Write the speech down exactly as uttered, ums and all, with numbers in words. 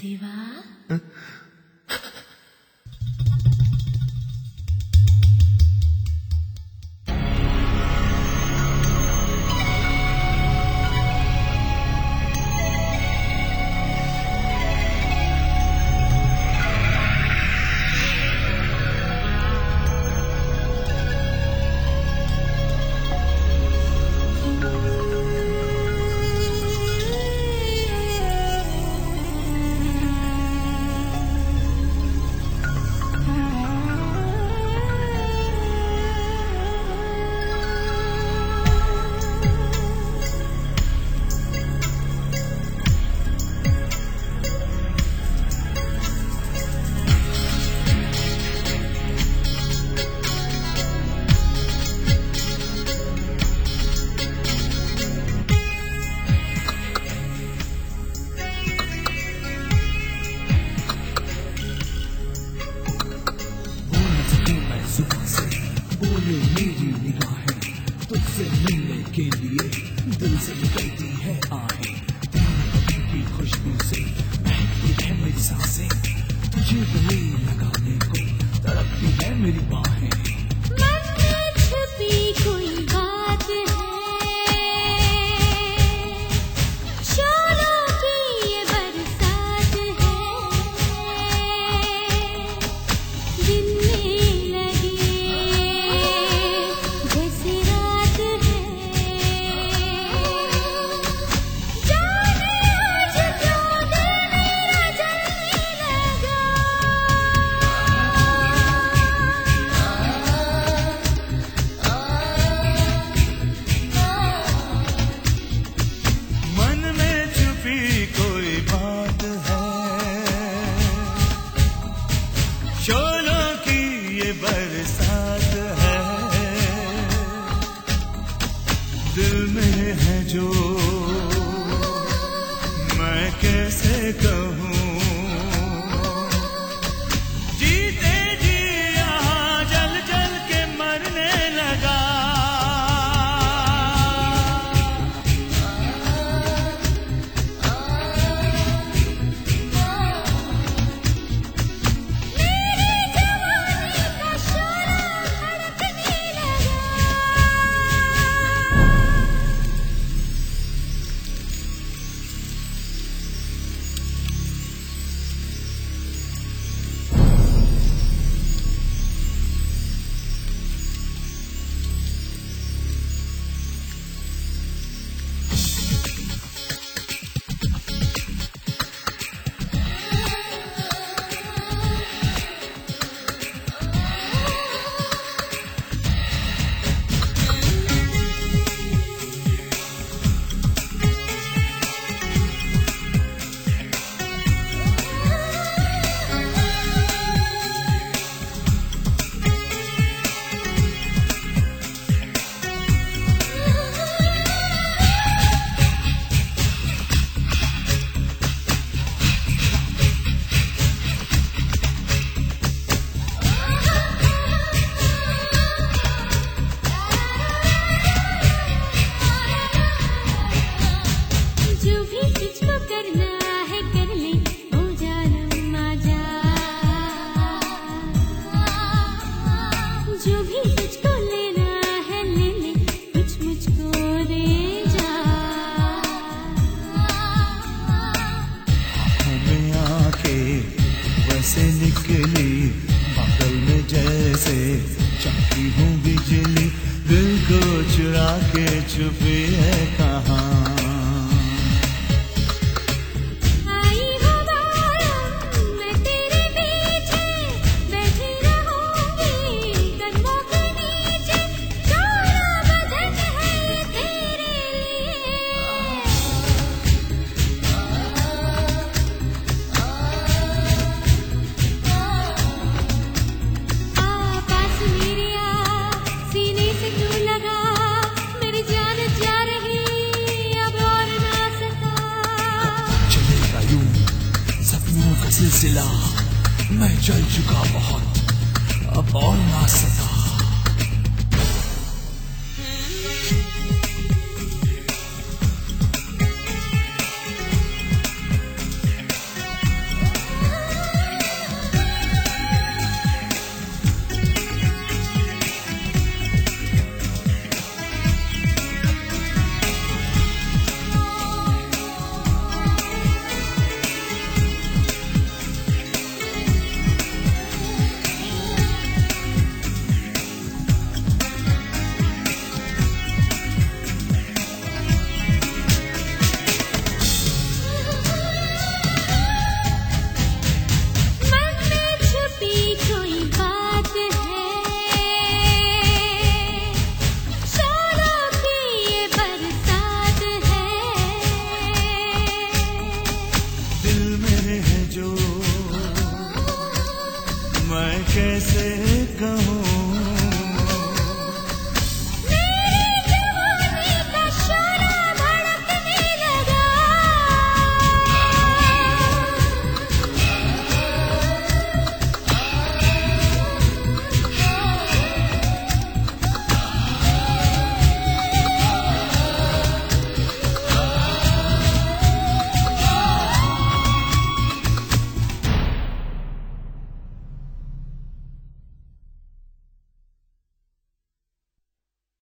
देवा। बोले मेरी निगाहें तुझसे मिलने के लिए दिल से निकलती है आहें, की खुशबू से महकती है मेरी सांसें, तुझे गले लगाने को तड़पती है मेरी बाहें। मन में छुपी कोई बात है, शोरों की ये बरसात है, दिन में लगे जैसे रात है, जाने आज क्यों दिल मेरा जलने लगा। मन में छुपी कोई बात है, शोलों की ये बरसात है, दिल में है जो मैं कैसे कहूँ, जीते जी यहाँ जल जल के मरने लगा। जो भी तुझको करना है कर ले, ओ जानम आजा। जो भी तुझको लेना है ले ले, कुछ मुझको दे जा। आँखों में आंखें वैसे निकली, बादल में जैसे चमकी हूँ बिजली, दिल को चुरा के छुपी है कहाँ। आई हूँ बारम मैं तेरे पीछे, बैठी रहूंगी कदमों के नीचे, सारा बदन है तेरे लिए। आ पास मेरे आ, सीने से तू लगा, मेरी जान जा रही अब और ना सका। चलेगा यूं सपनों का सिलसिला, मैं चल चुका बहुत अब और ना सका।